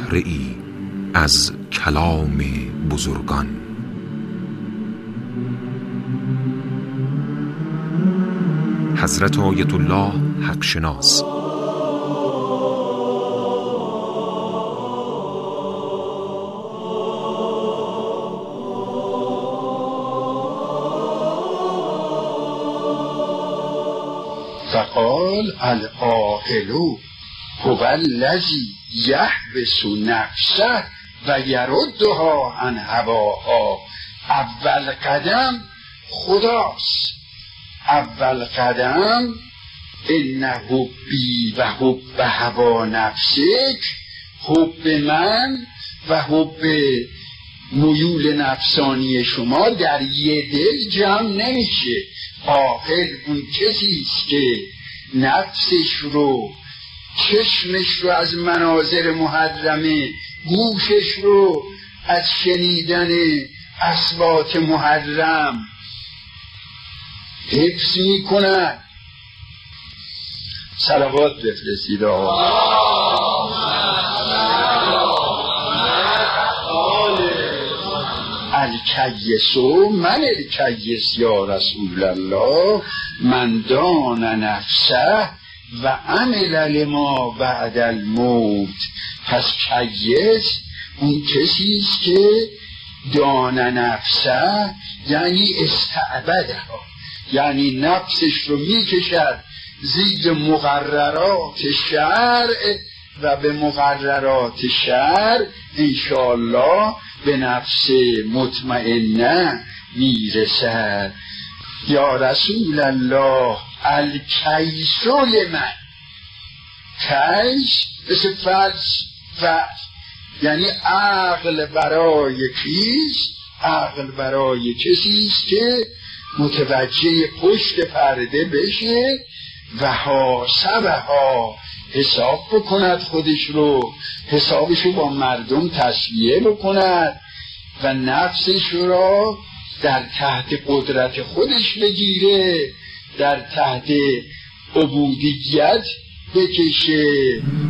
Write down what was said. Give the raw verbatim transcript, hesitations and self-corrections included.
بهره ای از کلام بزرگان. حضرت آیت الله حق شناس. فقال العاقل هو الذی یحبس نفسه و یردها عن هواها. اول قدم خداست، اول قدم ان حبی و حب هوا نفسک، حب من و حب میول نفسانی شما در یه دل جمع نمیشه. عاقل اون کسیست که نفسش رو، چشمش رو از مناظر محرمه، گوشش رو از شنیدن اصوات محرم حفظ می کند. صلوات بفرستید الکیسو من الکیس یا رسول الله من دان نفسه و عمل لما بعد الموت. پس کیس اون کسیست که دان نفسه یعنی استعبده، یعنی نفسش رو میکشد زیر مقررات شرع و به مقررات شرع انشاءالله به نفس مطمئنه میرسد. یا رسول الله الکیسو لمن، کیس مثل فلس فلس یعنی عقل برای کیست؟ عقل برای کسیست که متوجه پشت پرده بشه و حاسبه ها حساب بکند، خودش رو حسابش رو با مردم تسویه بکند و نفسش را در تحت قدرت خودش بگیره، در تحت عبودیت بکشه.